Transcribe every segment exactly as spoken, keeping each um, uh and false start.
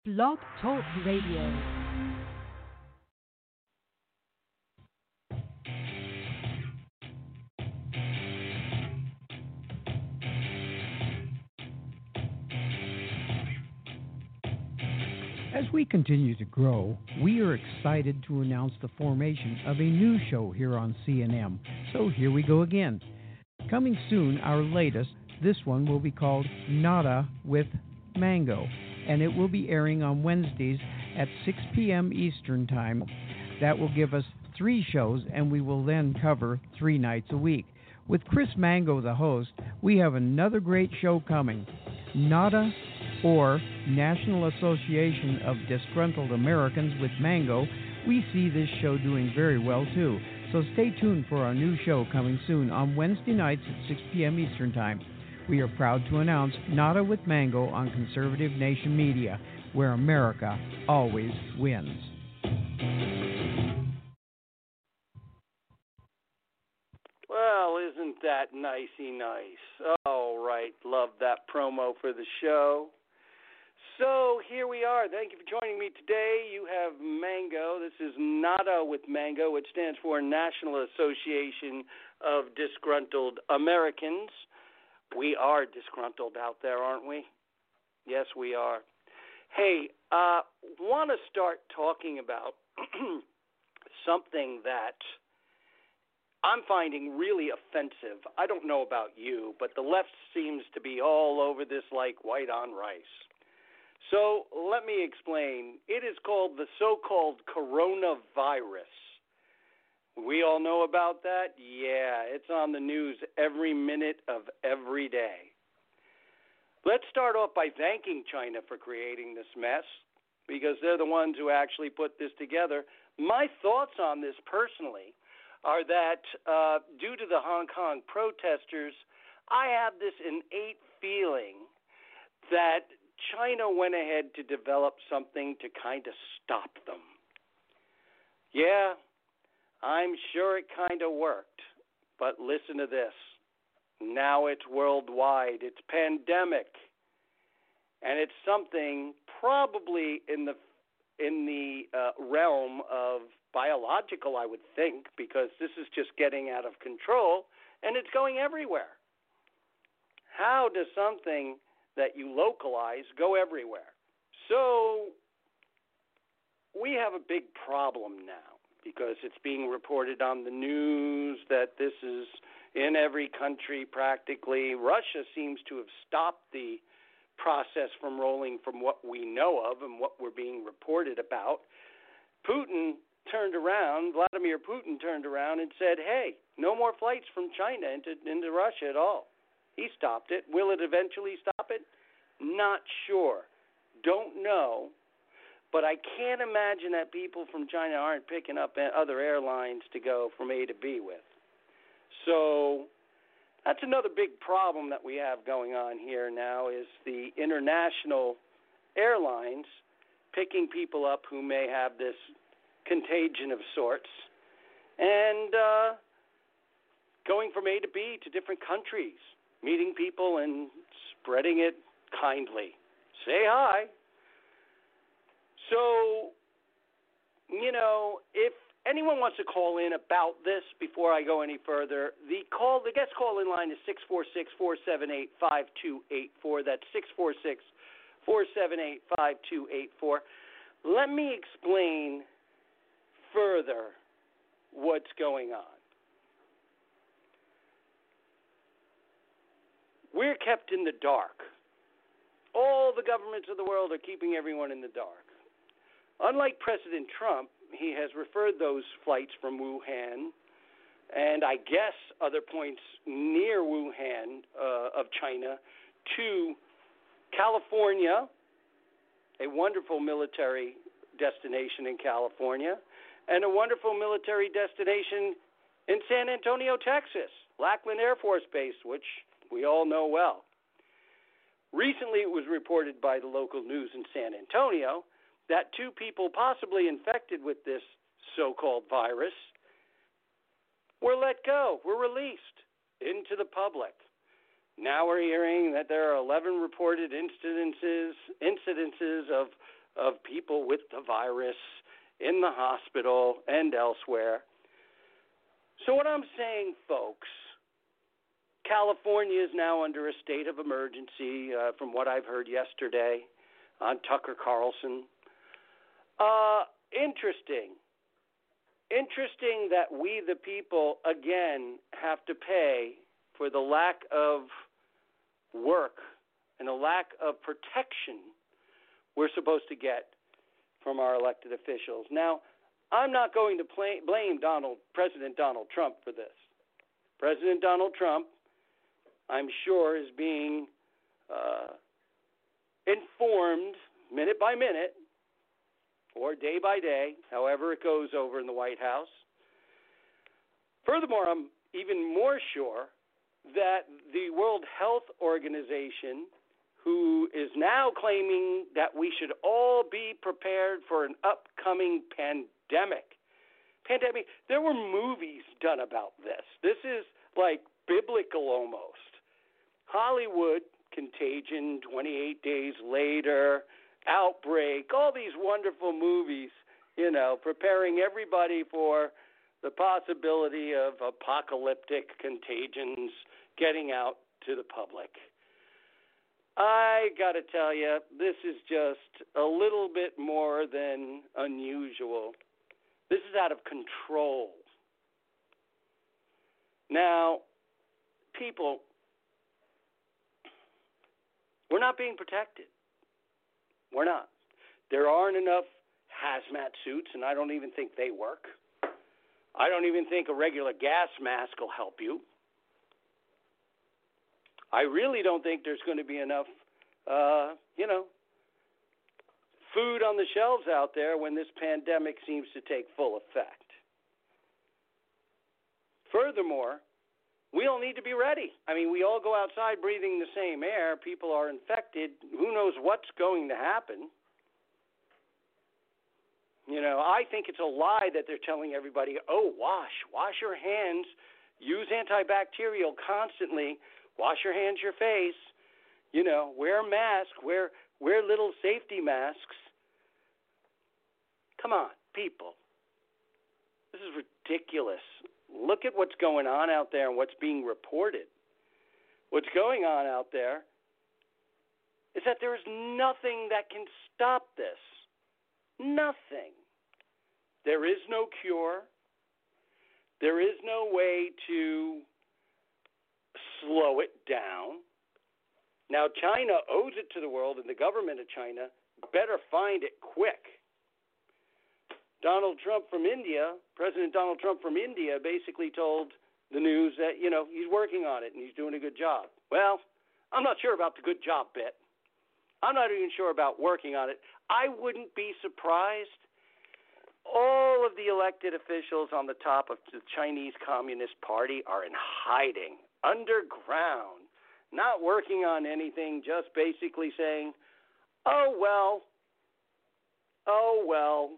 Blog Talk Radio. As we continue to grow, we are excited to announce the formation of a new show here on C N M. So here we go again. Coming soon, our latest, this one will be called Nada with Mango, and it will be airing on Wednesdays at six p.m. Eastern Time. That will give us three shows, and we will then cover three nights a week. With Chris Mango, the host, we have another great show coming. Nada, or National Association of Disgruntled Americans with Mango. We see this show doing very well, too. So stay tuned for our new show coming soon on Wednesday nights at six p.m. Eastern Time. We are proud to announce Nada with Mango on Conservative Nation Media, where America always wins. Well, isn't that nicey nice? All right, love that promo for the show. So here we are. Thank you for joining me today. You have Mango. This is Nada with Mango, which stands for National Association of Disgruntled Americans. We are disgruntled out there, aren't we? Yes, we are. Hey, uh, want to start talking about something that I'm finding really offensive. I don't know about you, but the left seems to be all over this like white on rice. So let me explain. It is called the so-called coronavirus. We all know about that? Yeah, it's on the news every minute of every day. Let's start off by thanking China for creating this mess, because they're the ones who actually put this together. My thoughts on this personally are that uh, due to the Hong Kong protesters, I have this innate feeling that China went ahead to develop something to kind of stop them. Yeah, I'm sure it kind of worked, but listen to this. Now it's worldwide. It's pandemic, and it's something probably in the in the uh, realm of biological, I would think, because this is just getting out of control, and it's going everywhere. How does something that you localize go everywhere? So we have a big problem now, because it's being reported on the news that this is in every country practically. Russia seems to have stopped the process from rolling from what we know of and what we're being reported about. Putin turned around, Vladimir Putin turned around and said, hey, no more flights from China into, into Russia at all. He stopped it. Will it eventually stop it? Not sure. Don't know. But I can't imagine that people from China aren't picking up other airlines to go from A to B with. So that's another big problem that we have going on here now, is the international airlines picking people up who may have this contagion of sorts and uh, going from A to B to different countries, meeting people and spreading it kindly. Say hi. So, you know, if anyone wants to call in about this before I go any further, the call, the guest call in line is six four six, four seven eight, five two eight four. That's six four six, four seven eight, five two eight four. Let me explain further what's going on. We're kept in the dark. All the governments of the world are keeping everyone in the dark. Unlike President Trump, he has referred those flights from Wuhan and I guess other points near Wuhan uh, of China to California, a wonderful military destination in California, and a wonderful military destination in San Antonio, Texas, Lackland Air Force Base, which we all know well. Recently, it was reported by the local news in San Antonio that two people possibly infected with this so-called virus were let go, were released into the public. Now we're hearing that there are eleven reported incidences, incidences of people with the virus in the hospital and elsewhere. So what I'm saying, folks, California is now under a state of emergency, uh, from what I've heard yesterday on Tucker Carlson. Uh, interesting. Interesting that we, the people, again, have to pay for the lack of work and the lack of protection we're supposed to get from our elected officials. Now, I'm not going to play, blame Donald, President Donald Trump for this. President Donald Trump, I'm sure, is being uh, informed minute by minute or day by day, however it goes over in the White House. Furthermore, I'm even more sure that the World Health Organization, who is now claiming that we should all be prepared for an upcoming pandemic. Pandemic, there were movies done about this. This is like biblical almost. Hollywood, Contagion, twenty-eight Days Later, Outbreak, all these wonderful movies, you know, preparing everybody for the possibility of apocalyptic contagions getting out to the public. I got to tell you, this is just a little bit more than unusual. This is out of control. Now, people, we're not being protected. We're not. There aren't enough hazmat suits, and I don't even think they work. I don't even think a regular gas mask will help you. I really don't think there's going to be enough, uh, you know, food on the shelves out there when this pandemic seems to take full effect. Furthermore, we all need to be ready. I mean, we all go outside breathing the same air. People are infected. Who knows what's going to happen? You know, I think it's a lie that they're telling everybody, oh, wash, wash your hands, use antibacterial constantly, wash your hands, your face, you know, wear a mask, wear, wear little safety masks. Come on, people. This is ridiculous. Look at what's going on out there and what's being reported. What's going on out there is that there is nothing that can stop this. Nothing. There is no cure. There is no way to slow it down. Now, China owes it to the world, and the government of China better find it quick. Donald Trump from India, President Donald Trump from India, basically told the news that, you know, he's working on it and he's doing a good job. Well, I'm not sure about the good job bit. I'm not even sure about working on it. I wouldn't be surprised. All of the elected officials on the top of the Chinese Communist Party are in hiding, underground, not working on anything, just basically saying, oh, well, oh, well.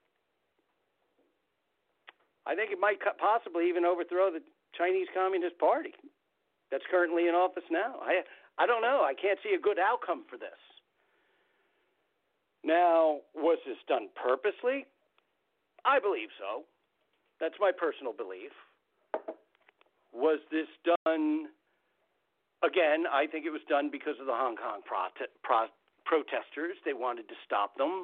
I think it might possibly even overthrow the Chinese Communist Party that's currently in office now. I I don't know. I can't see a good outcome for this. Now, was this done purposely? I believe so. That's my personal belief. Was this done, again, I think it was done because of the Hong Kong prote- pro- protesters. They wanted to stop them.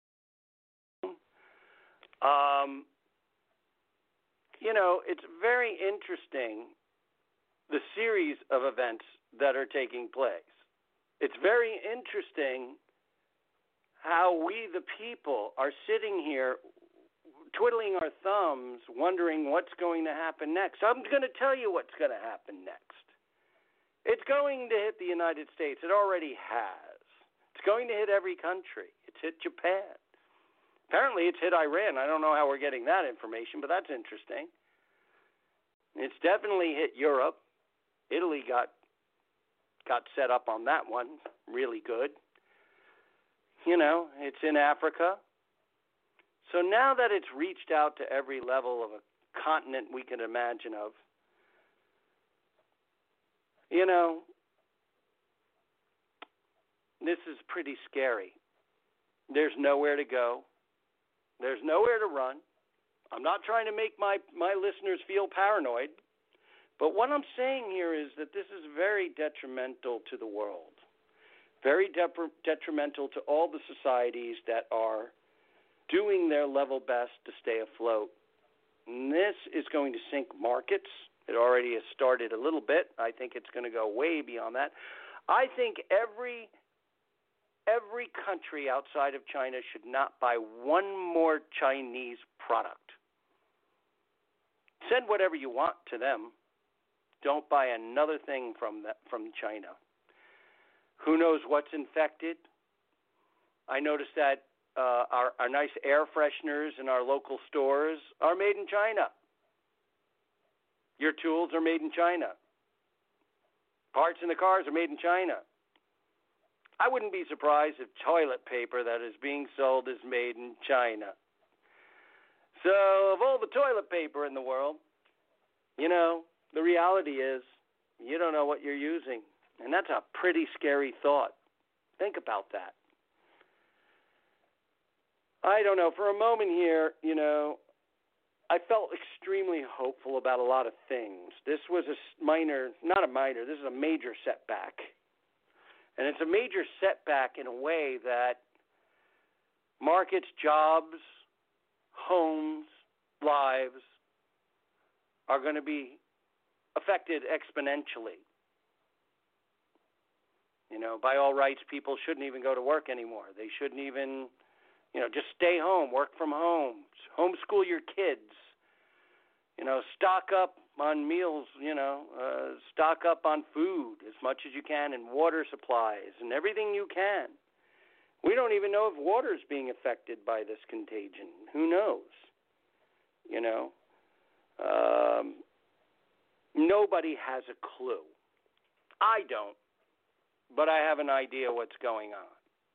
Um... You know, it's very interesting, the series of events that are taking place. It's very interesting how we, the people, are sitting here twiddling our thumbs, wondering what's going to happen next. I'm going to tell you what's going to happen next. It's going to hit the United States. It already has. It's going to hit every country. It's hit Japan. Apparently it's hit Iran. I don't know how we're getting that information, but that's interesting. It's definitely hit Europe. Italy got got set up on that one really good. You know, it's in Africa. So now that it's reached out to every level of a continent we can imagine of, you know, this is pretty scary. There's nowhere to go. There's nowhere to run. I'm not trying to make my, my listeners feel paranoid, but what I'm saying here is that this is very detrimental to the world, very dep- detrimental to all the societies that are doing their level best to stay afloat. And this is going to sink markets. It already has started a little bit. I think it's going to go way beyond that. I think every every country outside of China should not buy one more Chinese product. Send whatever you want to them. Don't buy another thing from that, from China. Who knows what's infected? I noticed that uh, our, our nice air fresheners in our local stores are made in China. Your tools are made in China. Parts in the cars are made in China. I wouldn't be surprised if toilet paper that is being sold is made in China. So, of all the toilet paper in the world, you know, the reality is you don't know what you're using. And that's a pretty scary thought. Think about that. I don't know. For a moment here, you know, I felt extremely hopeful about a lot of things. This was a minor, not a minor, this is a major setback. And it's a major setback in a way that markets, jobs, homes, lives are going to be affected exponentially. You know, by all rights, people shouldn't even go to work anymore. They shouldn't even, you know, just stay home, work from home, homeschool your kids. You know, stock up on meals, you know, uh, stock up on food as much as you can and water supplies and everything you can. We don't even know if water is being affected by this contagion. Who knows? You know, um, nobody has a clue. I don't, but I have an idea what's going on.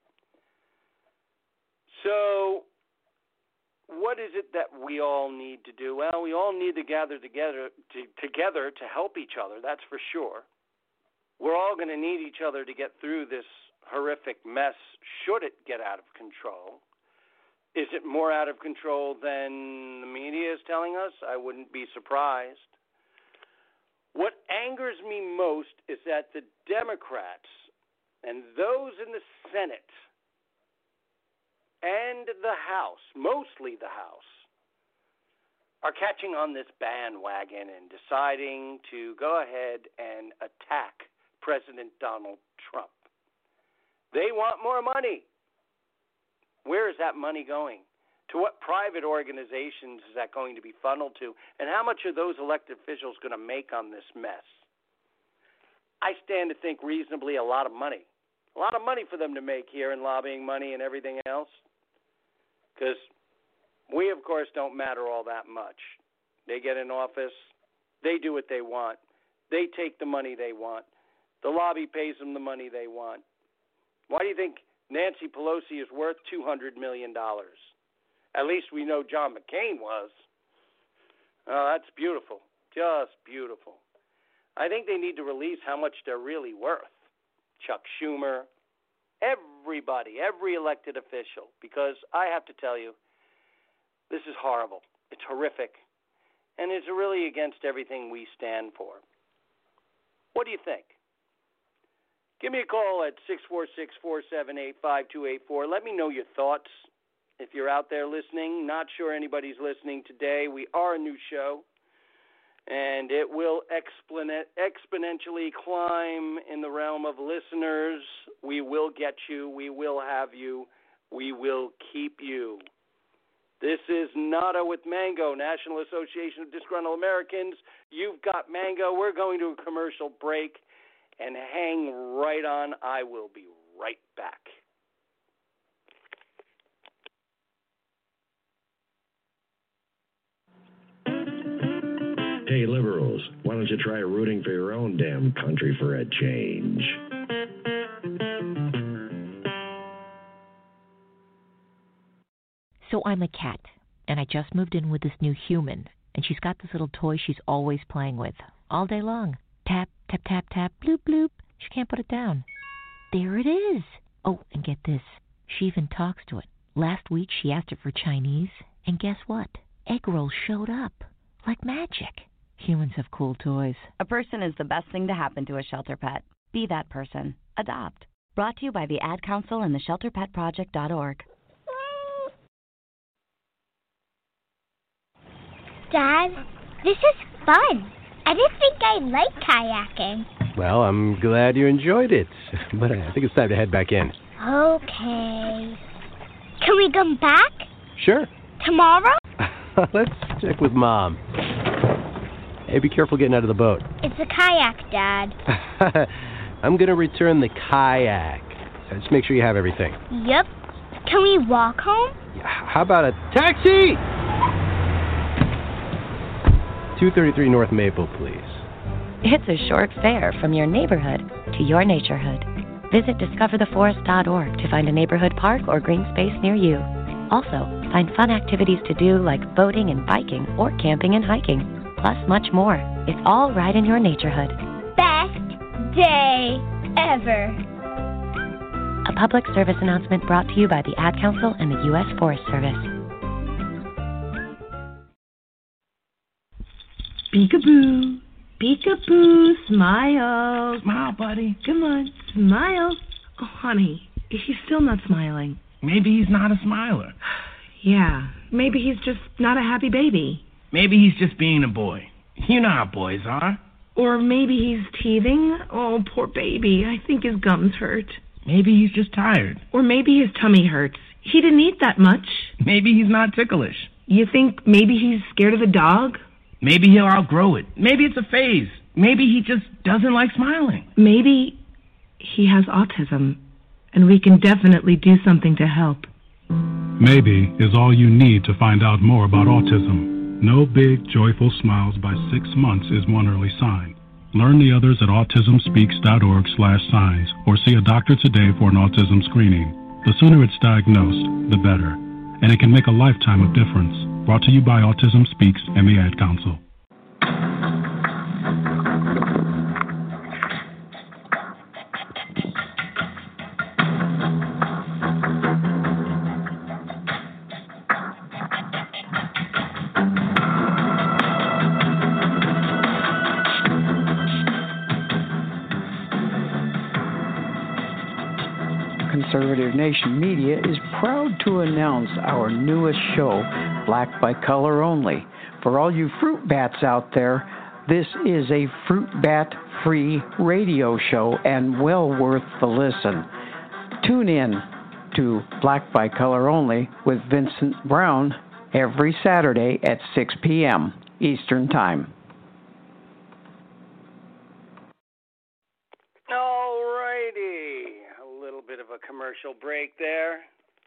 So, what is it that we all need to do? Well, we all need to gather together to, together to help each other, that's for sure. We're all going to need each other to get through this horrific mess should it get out of control. Is it more out of control than the media is telling us? I wouldn't be surprised. What angers me most is that the Democrats and those in the Senate and the House, mostly the House, are catching on this bandwagon and deciding to go ahead and attack President Donald Trump. They want more money. Where is that money going? To what private organizations is that going to be funneled to? And how much are those elected officials going to make on this mess? I stand to think reasonably a lot of money. A lot of money for them to make here in lobbying money and everything else. Because we, of course, don't matter all that much. They get in office. They do what they want. They take the money they want. The lobby pays them the money they want. Why do you think Nancy Pelosi is worth two hundred million dollars? At least we know John McCain was. Oh, that's beautiful. Just beautiful. I think they need to release how much they're really worth. Chuck Schumer, everybody, every elected official, because I have to tell you, this is horrible. It's horrific. And it's really against everything we stand for. What do you think? Give me a call at six four six, four seven eight, five two eight four. Let me know your thoughts. If you're out there listening, not sure anybody's listening today, we are a new show, and it will expon- exponentially climb in the realm of listeners. We will get you. We will have you. We will keep you. This is Nada with Mango, National Association of Disgruntled Americans. You've got Mango. We're going to a commercial break. And hang right on. I will be right back. Hey, liberals, why don't you try rooting for your own damn country for a change? So I'm a cat, and I just moved in with this new human, and she's got this little toy she's always playing with, all day long. Tap, tap, tap, tap, bloop, bloop. She can't put it down. There it is. Oh, and get this. She even talks to it. Last week she asked it for Chinese, and guess what? Egg rolls showed up. Like magic. Humans have cool toys. A person is the best thing to happen to a shelter pet. Be that person. Adopt. Brought to you by the Ad Council and the shelter pet project dot org. Dad, this is fun. I didn't think I liked kayaking. Well, I'm glad you enjoyed it, but I think it's time to head back in. Okay. Can we come back? Sure. Tomorrow? Let's check with Mom. Hey, be careful getting out of the boat. It's a kayak, Dad. I'm going to return the kayak. Just make sure you have everything. Yep. Can we walk home? How about a taxi? two thirty-three North Maple, please. It's a short fare from your neighborhood to your naturehood. Visit discover the forest dot org to find a neighborhood park or green space near you. Also, find fun activities to do like boating and biking or camping and hiking, plus much more. It's all right in your naturehood. Best day ever. A public service announcement brought to you by the Ad Council and the U S Forest Service. Peekaboo, peekaboo, smile. Smile, buddy. Come on, smile. Oh, honey, he's still not smiling. Maybe he's not a smiler. Yeah, maybe he's just not a happy baby. Maybe he's just being a boy. You know how boys are. Or maybe he's teething. Oh, poor baby. I think his gums hurt. Maybe he's just tired. Or maybe his tummy hurts. He didn't eat that much. Maybe he's not ticklish. You think maybe he's scared of the dog? Maybe he'll outgrow it. Maybe it's a phase. Maybe he just doesn't like smiling. Maybe he has autism, and we can definitely do something to help. Maybe is all you need to find out more about autism. No big, joyful smiles by six months is one early sign. Learn the others at autism speaks dot org slash signs or see a doctor today for an autism screening. The sooner it's diagnosed, the better. And it can make a lifetime of difference. Brought to you by Autism Speaks and the Ad Council. Conservative Nation Media is proud to announce our newest show, Black by Color Only. For all you fruit bats out there, this is a fruit bat free radio show and well worth the listen. Tune in to Black by Color Only with Vincent Brown every Saturday at six p.m. Eastern Time. Commercial break there.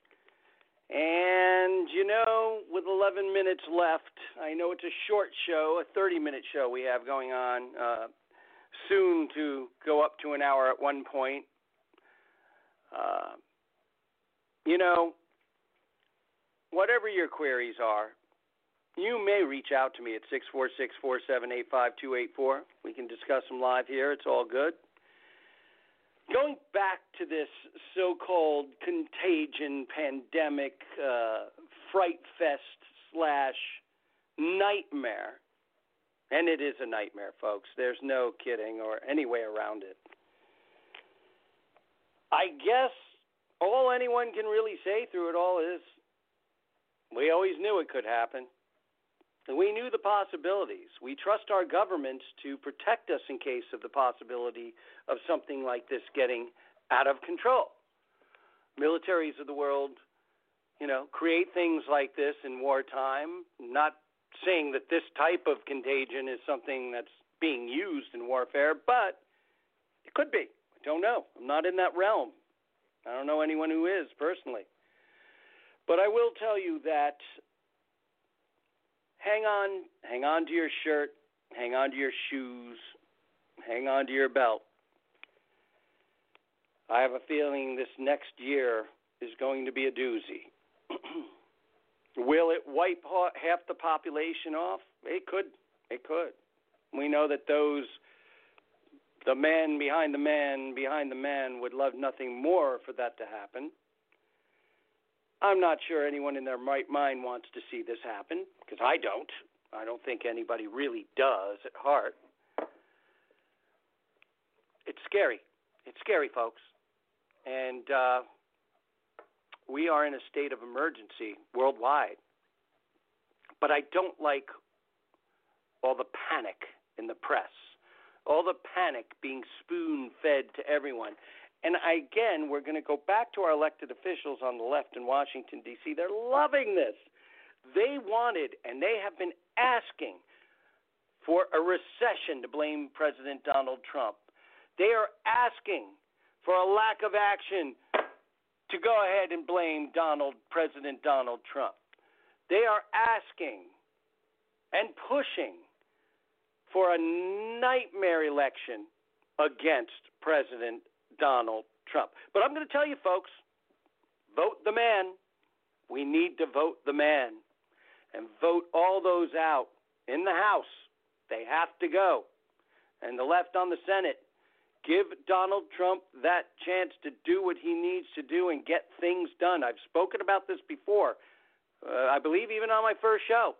And, you know, with eleven minutes left, I know it's a short show, a thirty-minute show we have going on, uh, soon to go up to an hour at one point. Uh, you know, whatever your queries are, you may reach out to me at six four six, four seven eight, five two eight four. We can discuss them live here. It's all good. Going back to this so-called contagion, pandemic, uh, fright fest slash nightmare, and it is a nightmare, folks. There's no kidding or any way around it. I guess all anyone can really say through it all is we always knew it could happen. We knew the possibilities. We trust our governments to protect us in case of the possibility of something like this getting out of control. Militaries of the world, you know, create things like this in wartime, not saying that this type of contagion is something that's being used in warfare, but it could be. I don't know. I'm not in that realm. I don't know anyone who is personally. But I will tell you that Hang on, hang on to your shirt, hang on to your shoes, hang on to your belt. I have a feeling this next year is going to be a doozy. Will it wipe half the population off? It could. It could. We know that those, the man behind the man behind the man would love nothing more for that to happen. I'm not sure anyone in their right mind wants to see this happen, because I don't. I don't think anybody really does at heart. It's scary. It's scary, folks. And uh, we are in a state of emergency worldwide. But I don't like all the panic in the press, all the panic being spoon-fed to everyone. And I, again, we're going to go back to our elected officials on the left in Washington, D C. They're loving this. They wanted, and they have been asking for a recession to blame President Donald Trump. They are asking for a lack of action to go ahead and blame Donald, President Donald Trump. They are asking and pushing for a nightmare election against President Donald Trump. But I'm going to tell you, folks, vote the man. We need to vote the man and vote all those out in the House. They have to go. And the left on the Senate, give Donald Trump that chance to do what he needs to do and get things done. I've spoken about this before, uh, I believe even on my first show.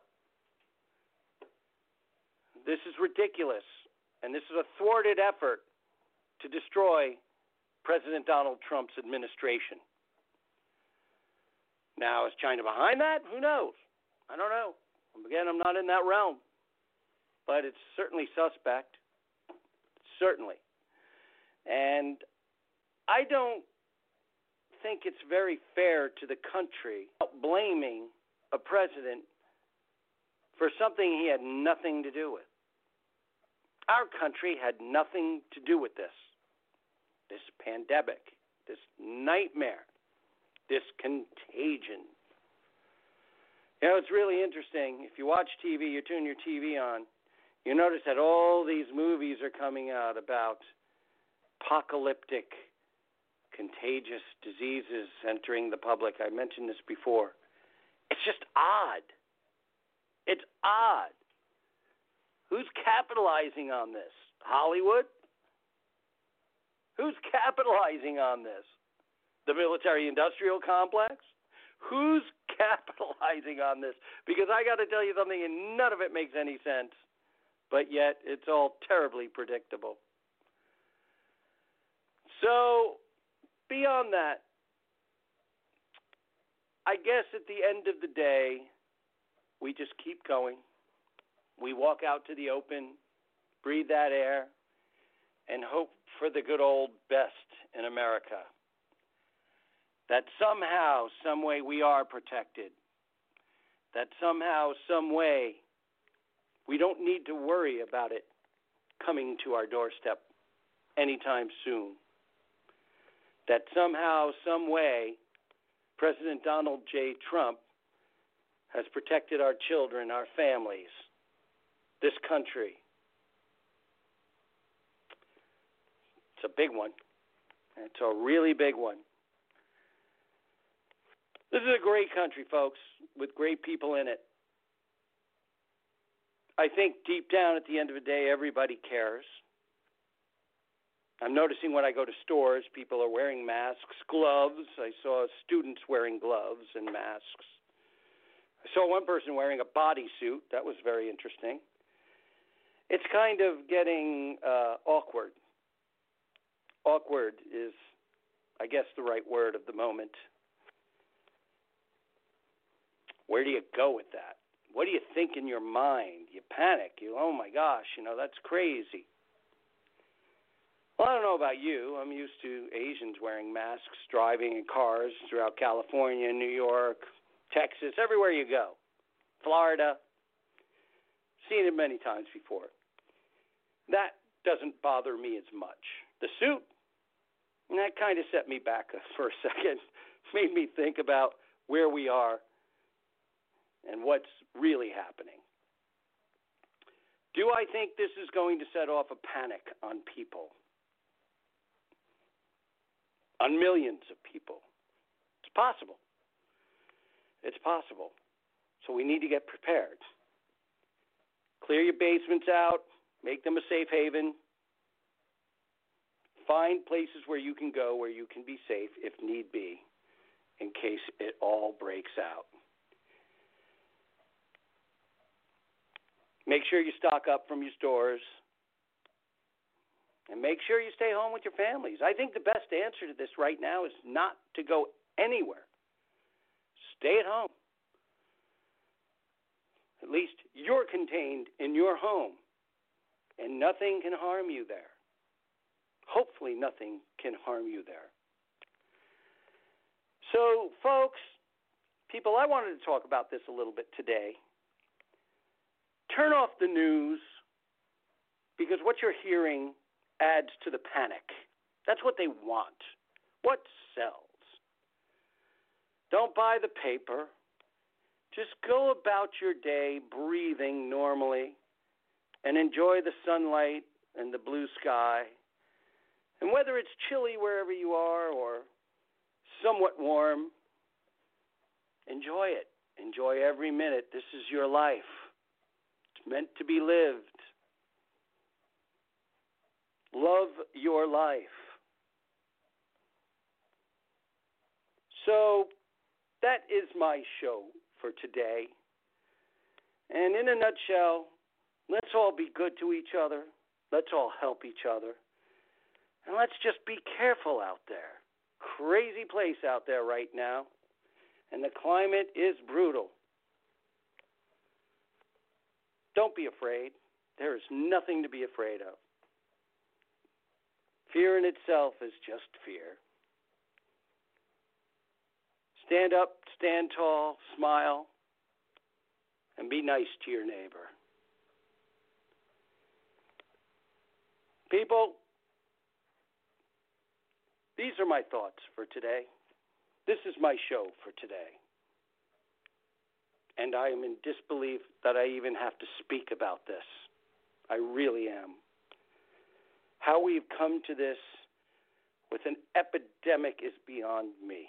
This is ridiculous, and this is a thwarted effort to destroy President Donald Trump's administration. Now, is China behind that? Who knows? I don't know. Again, I'm not in that realm, but it's certainly suspect, certainly. And I don't think it's very fair to the country blaming a president for something he had nothing to do with. Our country had nothing to do with this, this pandemic, this nightmare, this contagion. You know, it's really interesting. If you watch T V, you turn your T V on, you notice that all these movies are coming out about apocalyptic, contagious diseases entering the public. I mentioned this before. It's just odd. It's odd. Who's capitalizing on this? Hollywood? Who's capitalizing on this? The military-industrial complex? Who's capitalizing on this? Because I got to tell you something, and none of it makes any sense, but yet it's all terribly predictable. So, beyond that, I guess at the end of the day, we just keep going. We walk out to the open, breathe that air, and hope for the good old best in America. That somehow, some way we are protected. That somehow, some way we don't need to worry about it coming to our doorstep anytime soon. That somehow, some way, President Donald J. Trump has protected our children, our families, this country. It's a big one. It's a really big one. This is a great country, folks, with great people in it. I think deep down at the end of the day, everybody cares. I'm noticing when I go to stores, people are wearing masks, gloves. I saw students wearing gloves and masks. I saw one person wearing a bodysuit. That was very interesting. It's kind of getting uh, awkward. Awkward is, I guess, the right word of the moment. Where do you go with that? What do you think in your mind? You panic. You, oh my gosh, you know, that's crazy. Well, I don't know about you. I'm used to Asians wearing masks, driving in cars throughout California, New York, Texas, everywhere you go. Florida. Seen it many times before. That doesn't bother me as much. The suit, that kind of set me back for a second. Made me think about where we are and what's really happening. Do I think this is going to set off a panic on people? On millions of people? It's possible. It's possible. So we need to get prepared. Clear your basements out. Make them a safe haven. Find places where you can go, where you can be safe if need be. in case it all breaks out. Make sure you stock up from your stores. And make sure you stay home with your families. I think the best answer to this right now is not to go anywhere. Stay at home. At least you're contained in your home, and nothing can harm you there. Hopefully nothing can harm you there. So, folks, people, I wanted to talk about this a little bit today. Turn off the news, because what you're hearing adds to the panic. That's what they want. What sells? Don't buy the paper. Just go about your day breathing normally and enjoy the sunlight and the blue sky. And whether it's chilly wherever you are or somewhat warm, enjoy it. Enjoy every minute. This is your life. It's meant to be lived. Love your life. So that is my show for today. And in a nutshell, let's all be good to each other. Let's all help each other. And let's just be careful out there. Crazy place out there right now. And the climate is brutal. Don't be afraid. There is nothing to be afraid of. Fear in itself is just fear. Stand up, stand tall, smile, and be nice to your neighbor. People, these are my thoughts for today. This is my show for today. And I am in disbelief that I even have to speak about this. I really am. How we've come to this with an epidemic is beyond me.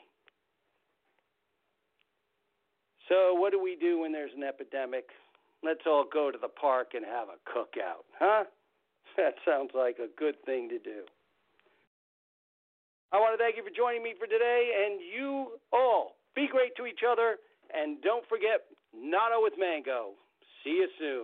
So what do we do when there's an epidemic? Let's all go to the park and have a cookout, huh? That sounds like a good thing to do. I want to thank you for joining me for today, and you all be great to each other, and don't forget Natto with Mango. See you soon.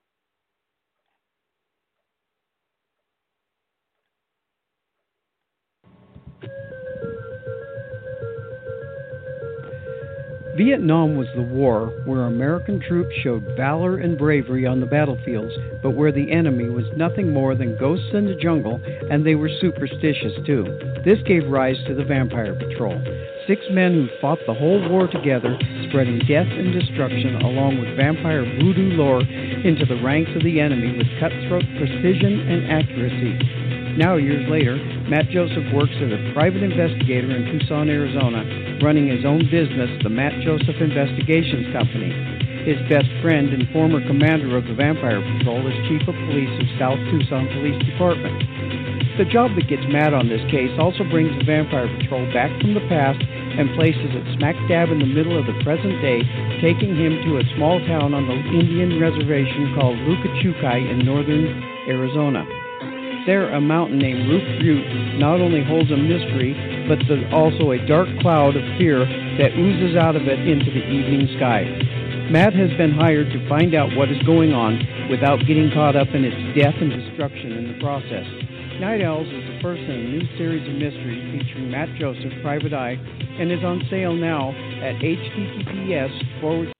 Vietnam was the war where American troops showed valor and bravery on the battlefields, but where the enemy was nothing more than ghosts in the jungle, and they were superstitious too. This gave rise to the Vampire Patrol. Six men who fought the whole war together, spreading death and destruction along with vampire voodoo lore into the ranks of the enemy with cutthroat precision and accuracy. Now, years later, Matt Joseph works as a private investigator in Tucson, Arizona, running his own business, the Matt Joseph Investigations Company. His best friend and former commander of the Vampire Patrol is Chief of Police of South Tucson Police Department. The job that gets Matt on this case also brings the Vampire Patrol back from the past and places it smack dab in the middle of the present day, taking him to a small town on the Indian reservation called Lukachukai in northern Arizona. There, a mountain named Roof Butte not only holds a mystery, but there's also a dark cloud of fear that oozes out of it into the evening sky. Matt has been hired to find out what is going on without getting caught up in its death and destruction in the process. Night Owls is the first in a new series of mysteries featuring Matt Joseph, Private Eye, and is on sale now at https forward